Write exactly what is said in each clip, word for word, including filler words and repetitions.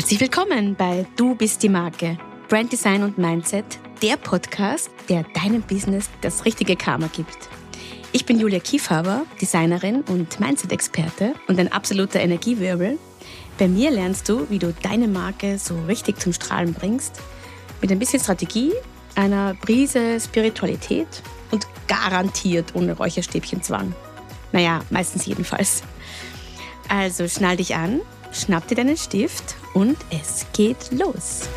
Herzlich willkommen bei Du bist die Marke. Brand Design und Mindset, der Podcast, der deinem Business das richtige Karma gibt. Ich bin Julia Kiefhaber, Designerin und Mindset-Experte und ein absoluter Energiewirbel. Bei mir lernst du, wie du deine Marke so richtig zum Strahlen bringst, mit ein bisschen Strategie, einer Prise Spiritualität und garantiert ohne Räucherstäbchenzwang. Naja, meistens jedenfalls. Also schnall dich an, schnapp dir deinen Stift und es geht los.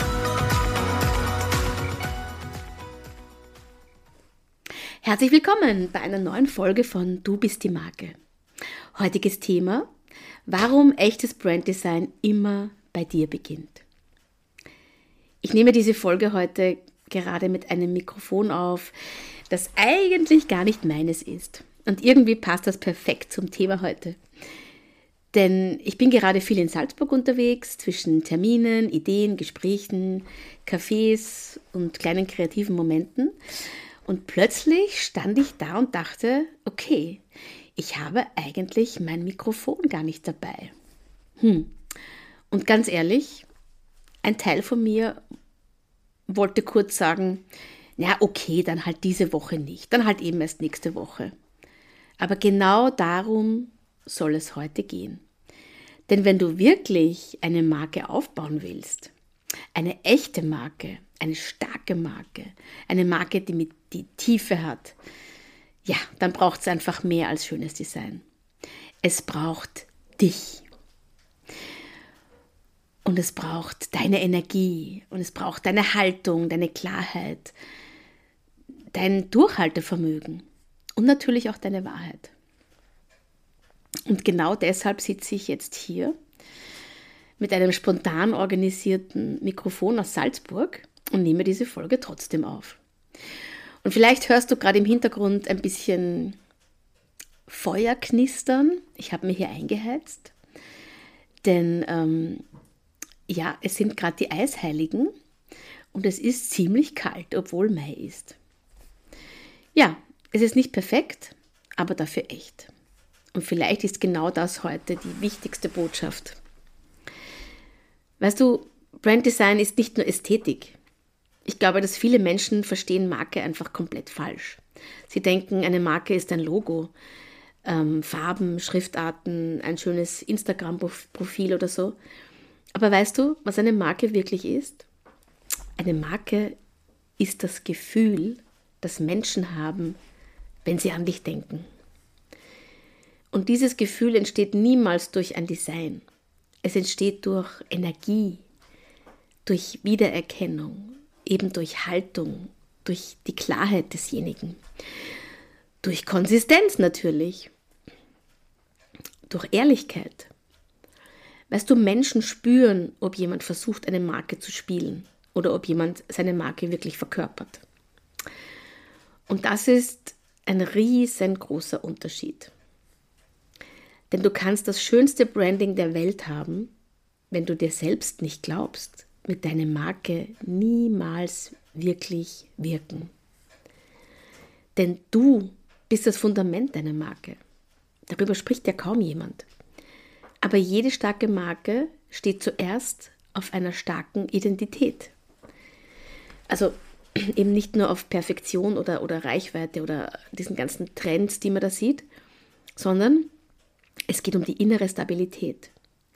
Herzlich willkommen bei einer neuen Folge von Du bist die Marke. Heutiges Thema: Warum echtes Branddesign immer bei dir beginnt. Ich nehme diese Folge heute gerade mit einem Mikrofon auf, das eigentlich gar nicht meines ist. Und irgendwie passt das perfekt zum Thema heute. Denn ich bin gerade viel in Salzburg unterwegs, zwischen Terminen, Ideen, Gesprächen, Cafés und kleinen kreativen Momenten. Und plötzlich stand ich da und dachte, okay, ich habe eigentlich mein Mikrofon gar nicht dabei. Hm. Und ganz ehrlich, ein Teil von mir wollte kurz sagen, ja okay, dann halt diese Woche nicht, dann halt eben erst nächste Woche. Aber genau darum soll es heute gehen. Denn wenn du wirklich eine Marke aufbauen willst, eine echte Marke, eine starke Marke, eine Marke, die mit die Tiefe hat, ja, dann braucht es einfach mehr als schönes Design. Es braucht dich. Und es braucht deine Energie und es braucht deine Haltung, deine Klarheit, dein Durchhaltevermögen und natürlich auch deine Wahrheit. Und genau deshalb sitze ich jetzt hier mit einem spontan organisierten Mikrofon aus Salzburg und nehme diese Folge trotzdem auf. Und vielleicht hörst du gerade im Hintergrund ein bisschen Feuer knistern. Ich habe mir hier eingeheizt, denn ähm, ja, es sind gerade die Eisheiligen und es ist ziemlich kalt, obwohl Mai ist. Ja, es ist nicht perfekt, aber dafür echt. Und vielleicht ist genau das heute die wichtigste Botschaft. Weißt du, Branddesign ist nicht nur Ästhetik. Ich glaube, dass viele Menschen verstehen Marke einfach komplett falsch. Sie denken, eine Marke ist ein Logo, ähm, Farben, Schriftarten, ein schönes Instagram-Profil oder so. Aber weißt du, was eine Marke wirklich ist? Eine Marke ist das Gefühl, das Menschen haben, wenn sie an dich denken. Und dieses Gefühl entsteht niemals durch ein Design. Es entsteht durch Energie, durch Wiedererkennung, eben durch Haltung, durch die Klarheit desjenigen, durch Konsistenz natürlich, durch Ehrlichkeit. Weißt du, Menschen spüren, ob jemand versucht, eine Marke zu spielen oder ob jemand seine Marke wirklich verkörpert. Und das ist ein riesengroßer Unterschied. Denn du kannst das schönste Branding der Welt haben, wenn du dir selbst nicht glaubst, wird deine Marke niemals wirklich wirken. Denn du bist das Fundament deiner Marke. Darüber spricht ja kaum jemand. Aber jede starke Marke steht zuerst auf einer starken Identität. Also eben nicht nur auf Perfektion oder, oder Reichweite oder diesen ganzen Trends, die man da sieht, sondern es geht um die innere Stabilität.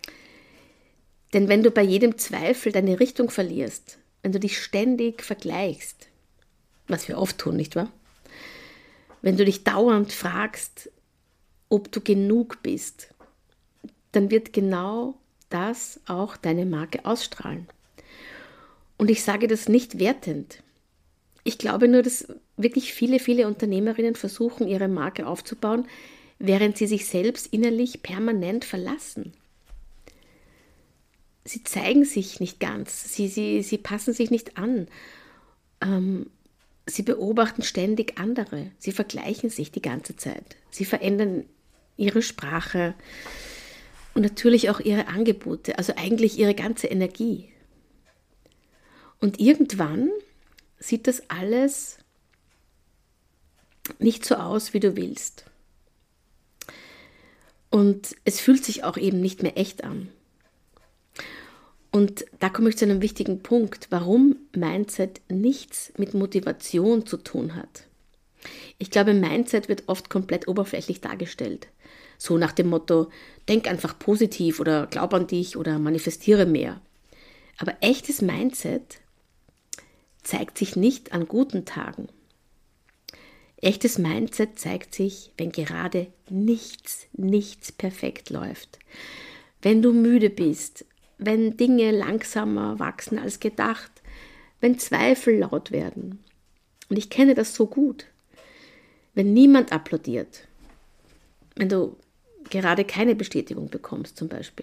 Denn wenn du bei jedem Zweifel deine Richtung verlierst, wenn du dich ständig vergleichst, was wir oft tun, nicht wahr? Wenn du dich dauernd fragst, ob du genug bist, dann wird genau das auch deine Marke ausstrahlen. Und ich sage das nicht wertend. Ich glaube nur, dass wirklich viele, viele Unternehmerinnen versuchen, ihre Marke aufzubauen, während sie sich selbst innerlich permanent verlassen. Sie zeigen sich nicht ganz, sie, sie, sie passen sich nicht an, ähm, sie beobachten ständig andere, sie vergleichen sich die ganze Zeit, sie verändern ihre Sprache und natürlich auch ihre Angebote, also eigentlich ihre ganze Energie. Und irgendwann sieht das alles nicht so aus, wie du willst. Und es fühlt sich auch eben nicht mehr echt an. Und da komme ich zu einem wichtigen Punkt, warum Mindset nichts mit Motivation zu tun hat. Ich glaube, Mindset wird oft komplett oberflächlich dargestellt. So nach dem Motto, denk einfach positiv oder glaub an dich oder manifestiere mehr. Aber echtes Mindset zeigt sich nicht an guten Tagen. Echtes Mindset zeigt sich, wenn gerade nichts, nichts perfekt läuft. Wenn du müde bist, wenn Dinge langsamer wachsen als gedacht, wenn Zweifel laut werden. Und ich kenne das so gut. Wenn niemand applaudiert, wenn du gerade keine Bestätigung bekommst zum Beispiel.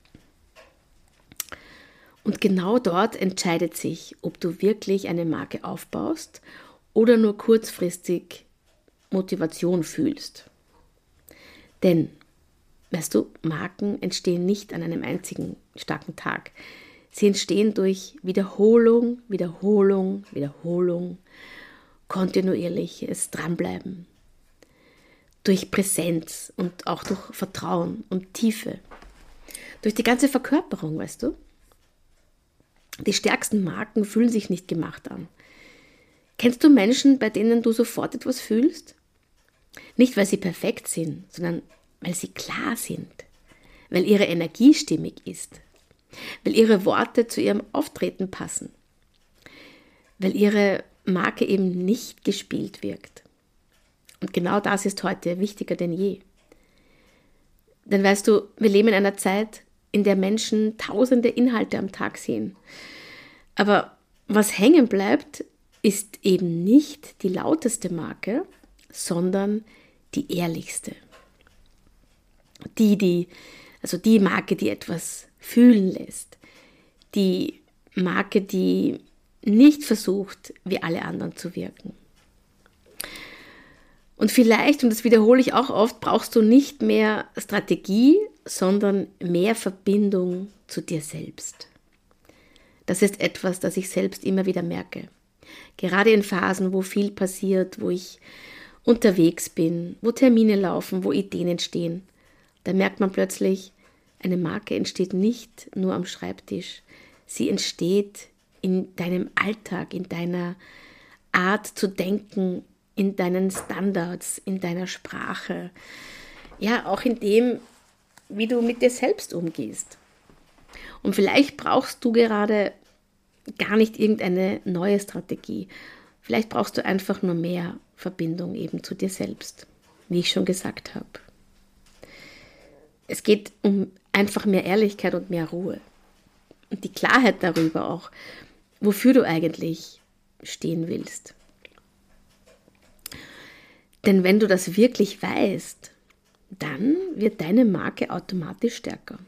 Und genau dort entscheidet sich, ob du wirklich eine Marke aufbaust oder nur kurzfristig Motivation fühlst. Denn, weißt du, Marken entstehen nicht an einem einzigen starken Tag. Sie entstehen durch Wiederholung, Wiederholung, Wiederholung, kontinuierliches Dranbleiben. Durch Präsenz und auch durch Vertrauen und Tiefe. Durch die ganze Verkörperung, weißt du? Die stärksten Marken fühlen sich nicht gemacht an. Kennst du Menschen, bei denen du sofort etwas fühlst? Nicht, weil sie perfekt sind, sondern weil sie klar sind. Weil ihre Energie stimmig ist. Weil ihre Worte zu ihrem Auftreten passen. Weil ihre Marke eben nicht gespielt wirkt. Und genau das ist heute wichtiger denn je. Denn weißt du, wir leben in einer Zeit, in der Menschen tausende Inhalte am Tag sehen. Aber was hängen bleibt, ist eben nicht die lauteste Marke, sondern die ehrlichste. Die, die, also die Marke, die etwas fühlen lässt. Die Marke, die nicht versucht, wie alle anderen zu wirken. Und vielleicht, und das wiederhole ich auch oft, brauchst du nicht mehr Strategie, sondern mehr Verbindung zu dir selbst. Das ist etwas, das ich selbst immer wieder merke. Gerade in Phasen, wo viel passiert, wo ich unterwegs bin, wo Termine laufen, wo Ideen entstehen, da merkt man plötzlich, eine Marke entsteht nicht nur am Schreibtisch. Sie entsteht in deinem Alltag, in deiner Art zu denken, in deinen Standards, in deiner Sprache, ja, auch in dem, wie du mit dir selbst umgehst. Und vielleicht brauchst du gerade gar nicht irgendeine neue Strategie. Vielleicht brauchst du einfach nur mehr Verbindung eben zu dir selbst, wie ich schon gesagt habe. Es geht um einfach mehr Ehrlichkeit und mehr Ruhe. Und die Klarheit darüber auch, wofür du eigentlich stehen willst. Denn wenn du das wirklich weißt, dann wird deine Marke automatisch stärker.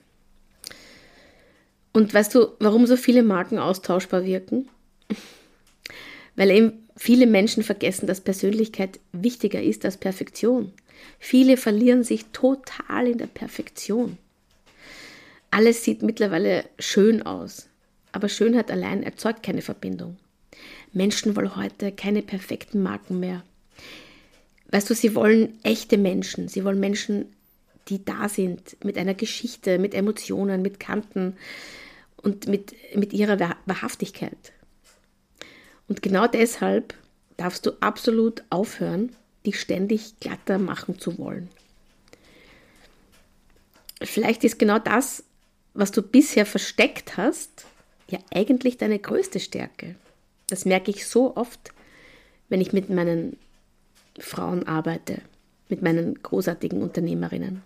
Und weißt du, warum so viele Marken austauschbar wirken? Weil eben viele Menschen vergessen, dass Persönlichkeit wichtiger ist als Perfektion. Viele verlieren sich total in der Perfektion. Alles sieht mittlerweile schön aus, aber Schönheit allein erzeugt keine Verbindung. Menschen wollen heute keine perfekten Marken mehr. Weißt du, sie wollen echte Menschen, sie wollen Menschen, die da sind, mit einer Geschichte, mit Emotionen, mit Kanten und mit, mit ihrer Wahrhaftigkeit. Und genau deshalb darfst du absolut aufhören, dich ständig glatter machen zu wollen. Vielleicht ist genau das, was du bisher versteckt hast, ja eigentlich deine größte Stärke. Das merke ich so oft, wenn ich mit meinen Frauen arbeite, mit meinen großartigen Unternehmerinnen.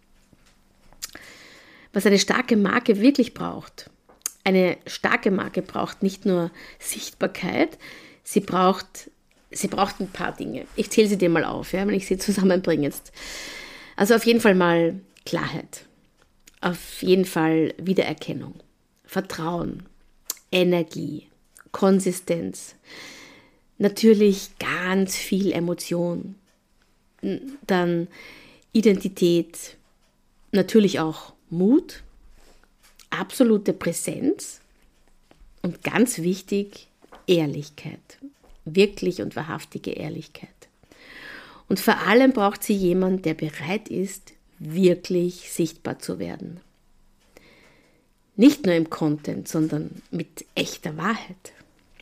Was eine starke Marke wirklich braucht. Eine starke Marke braucht nicht nur Sichtbarkeit, sie braucht, sie braucht ein paar Dinge. Ich zähle sie dir mal auf, ja, wenn ich sie zusammenbringe jetzt. Also auf jeden Fall mal Klarheit, auf jeden Fall Wiedererkennung, Vertrauen, Energie, Konsistenz, natürlich ganz viel Emotion, dann Identität, natürlich auch Mut, absolute Präsenz und ganz wichtig, Ehrlichkeit, wirklich und wahrhaftige Ehrlichkeit. Und vor allem braucht sie jemand, der bereit ist, wirklich sichtbar zu werden. Nicht nur im Content, sondern mit echter Wahrheit.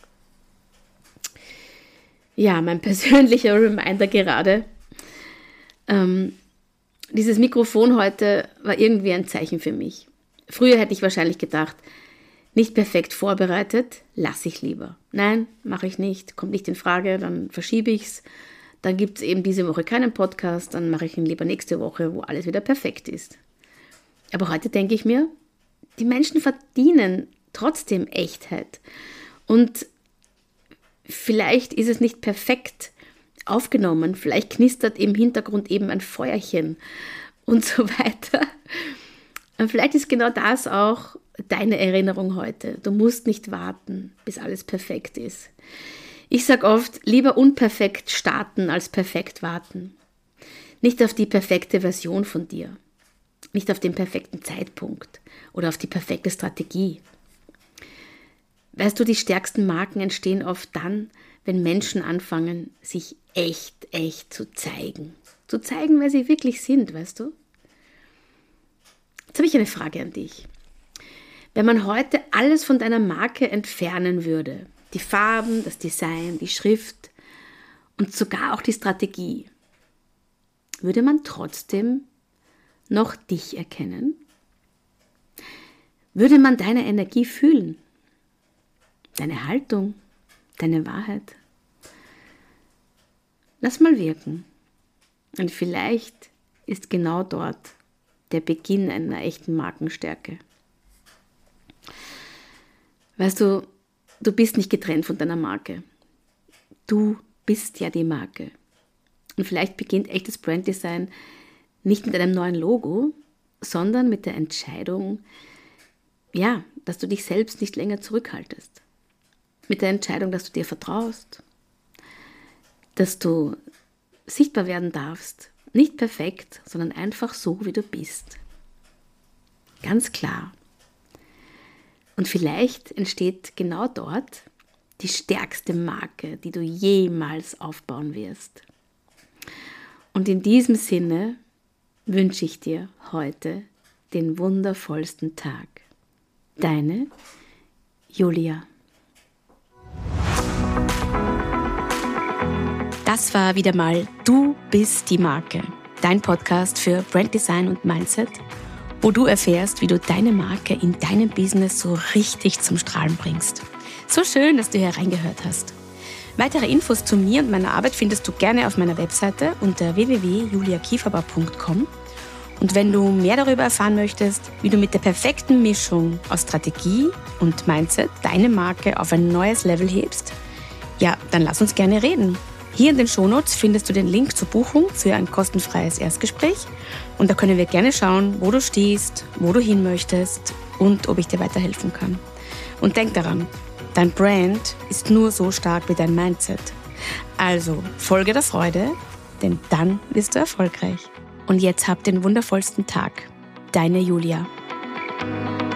Ja, mein persönlicher Reminder gerade. Ähm, dieses Mikrofon heute war irgendwie ein Zeichen für mich. Früher hätte ich wahrscheinlich gedacht, nicht perfekt vorbereitet, lasse ich lieber. Nein, mache ich nicht, kommt nicht in Frage, dann verschiebe ich es. Dann gibt es eben diese Woche keinen Podcast, dann mache ich ihn lieber nächste Woche, wo alles wieder perfekt ist. Aber heute denke ich mir, die Menschen verdienen trotzdem Echtheit. Und vielleicht ist es nicht perfekt aufgenommen, vielleicht knistert im Hintergrund eben ein Feuerchen und so weiter. Und vielleicht ist genau das auch deine Erinnerung heute. Du musst nicht warten, bis alles perfekt ist. Ich sage oft, lieber unperfekt starten als perfekt warten. Nicht auf die perfekte Version von dir, nicht auf den perfekten Zeitpunkt oder auf die perfekte Strategie. Weißt du, die stärksten Marken entstehen oft dann, wenn Menschen anfangen, sich echt, echt zu zeigen. Zu zeigen, wer sie wirklich sind, weißt du? Jetzt habe ich eine Frage an dich. Wenn man heute alles von deiner Marke entfernen würde, die Farben, das Design, die Schrift und sogar auch die Strategie, würde man trotzdem noch dich erkennen? Würde man deine Energie fühlen? Deine Haltung? Deine Wahrheit? Lass mal wirken. Und vielleicht ist genau dort der Beginn einer echten Markenstärke. Weißt du, du bist nicht getrennt von deiner Marke. Du bist ja die Marke. Und vielleicht beginnt echtes Branddesign nicht mit einem neuen Logo, sondern mit der Entscheidung, ja, dass du dich selbst nicht länger zurückhaltest. Mit der Entscheidung, dass du dir vertraust, dass du sichtbar werden darfst. Nicht perfekt, sondern einfach so, wie du bist. Ganz klar. Und vielleicht entsteht genau dort die stärkste Marke, die du jemals aufbauen wirst. Und in diesem Sinne wünsche ich dir heute den wundervollsten Tag. Deine Julia. Das war wieder mal Du bist die Marke, dein Podcast für Branddesign und Mindset, wo du erfährst, wie du deine Marke in deinem Business so richtig zum Strahlen bringst. So schön, dass du hier reingehört hast. Weitere Infos zu mir und meiner Arbeit findest du gerne auf meiner Webseite unter w w w punkt julia kieferbauer punkt com. Und wenn du mehr darüber erfahren möchtest, wie du mit der perfekten Mischung aus Strategie und Mindset deine Marke auf ein neues Level hebst, ja, dann lass uns gerne reden. Hier in den Shownotes findest du den Link zur Buchung für ein kostenfreies Erstgespräch und da können wir gerne schauen, wo du stehst, wo du hin möchtest und ob ich dir weiterhelfen kann. Und denk daran, dein Brand ist nur so stark wie dein Mindset. Also folge der Freude, denn dann wirst du erfolgreich. Und jetzt hab den wundervollsten Tag. Deine Julia.